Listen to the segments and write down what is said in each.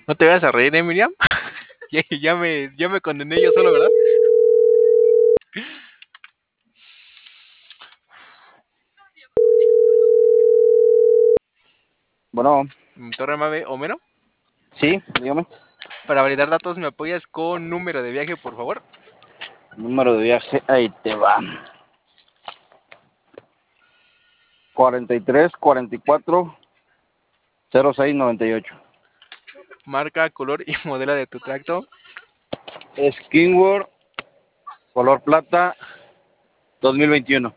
No te vayas a reír, Miriam. Ya me condené yo solo, ¿verdad? Bueno, Torre Mame Homero. sí, dígame. Para validar datos, ¿me apoyas con número de viaje, por favor? Número de viaje, ahí te va. 43 44 06 98. Marca, color y modelo de tu tracto. Skinward, color plata, 2021.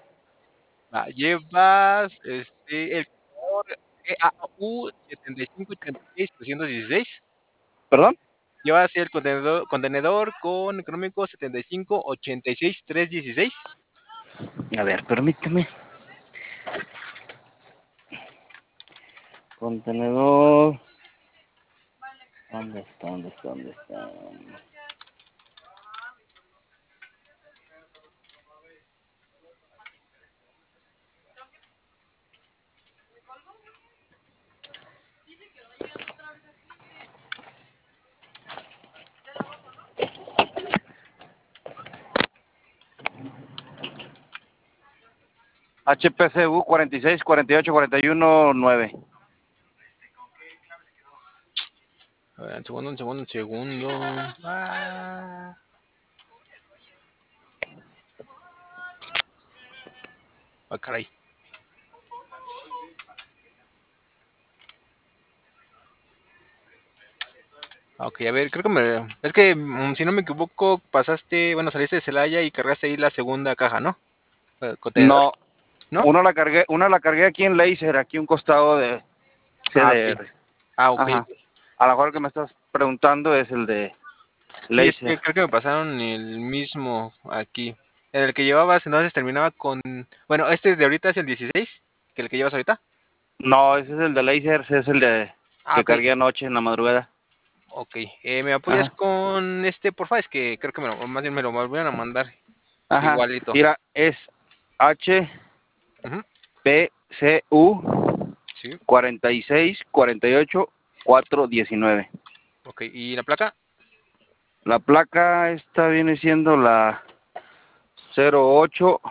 Llevas el color EAU 7586-316. ¿Perdón? Llevas el contenedor con económico 7586-316. A ver, permíteme. Contenedor. ¿Dónde está? ¿Dónde está? ¿Dónde está? HPCU 46 48 41 9. A ver, un segundo. Caray. Ok, a ver, creo que es que, si no me equivoco, pasaste, bueno, saliste de Celaya y cargaste ahí la segunda caja, ¿no? Contenedor, No, ¿no? una la cargué aquí en Laser, aquí un costado de Ah, ok. CDR. Ah, ok. Ajá. A lo mejor que me estás preguntando es el de Sí, es Laser. que creo que me pasaron el mismo aquí. En el que llevabas, entonces terminaba con... Bueno, este de ahorita es el 16, que el que llevas ahorita. No, ese es el de Laser, ese es el de Ah, que ok. cargué anoche en la madrugada. Ok. ¿Me apoyas Ajá. con este, porfa? Es que creo que más bien me lo volvieron a mandar Ajá. igualito. Mira, es Ujú. HPCU Sí. 46 48 419. Ok. ¿Y la placa? La placa esta viene siendo la 08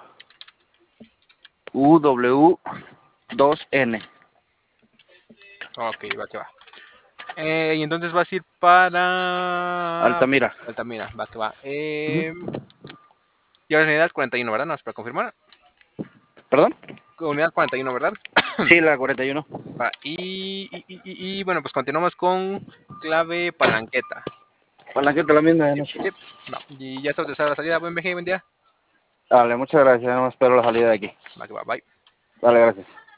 UW2N. Ok, va que va. Y entonces vas a ir para Altamira. Altamira, va que va. Ujú. Y ahora es unidad 41, ¿verdad? No, para confirmar. ¿Perdón? Unidad 41, ¿verdad? Sí, la 41. Va, bueno, pues continuamos con clave palanqueta. Palanqueta la misma de Sí, noche. sí. Va, y ya está autorizada la salida. Buen viaje, buen día. Dale, muchas gracias. No espero la salida de aquí. Va que va, bye. Dale, gracias.